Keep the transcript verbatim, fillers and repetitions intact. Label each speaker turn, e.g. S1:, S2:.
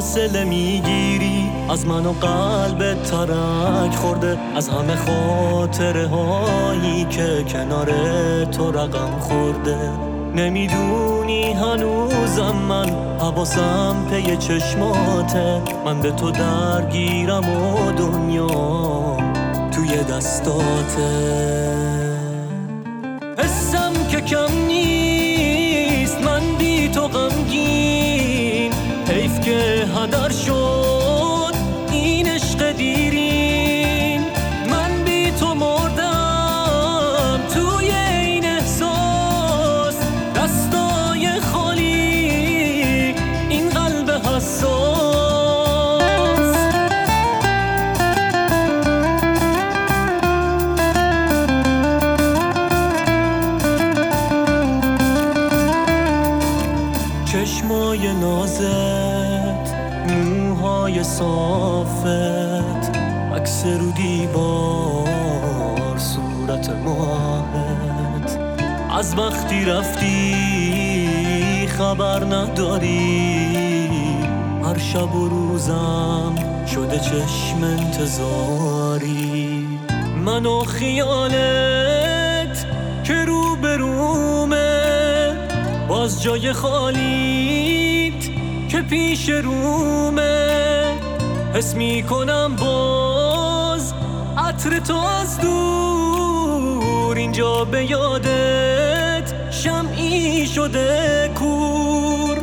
S1: فاصله میگیری از من و قلبت ترک خورده، از همه خاطره هایی که کنار تو رقم خورده. نمیدونی هنوزم من حواسم پی چشماته، من به تو درگیرم و دنیا توی دستاته. حسم که کم نیست من بی تو غمگین، حیف که هدر شد این عشق دیرین. من بی تو مردم توی این احساس، دستای خالی این قلب حساس. چشمای نازت، موهای صافت، عکس رو دیوار صورت ماهت. از وقتی رفتی خبر نداری، هر شب و روزم شده چشم انتظاری. من و خیالت که رو به رومه، باز جای خالیت که پیش رومه. حس میکنم باز عطر تو از دور، اینجا به یادت شمعی شده کور.